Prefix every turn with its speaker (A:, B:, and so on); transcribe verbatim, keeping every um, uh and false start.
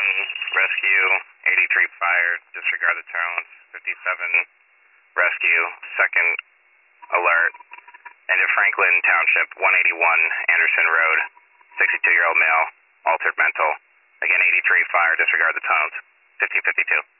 A: one, rescue, eighty-three fire, disregard the tones, fifty-seven, rescue, second alert, and in Franklin Township, one eighty-one Anderson Road, sixty-two-year-old male, altered mental, again eighty-three fire, disregard the tones, fifteen fifty-two.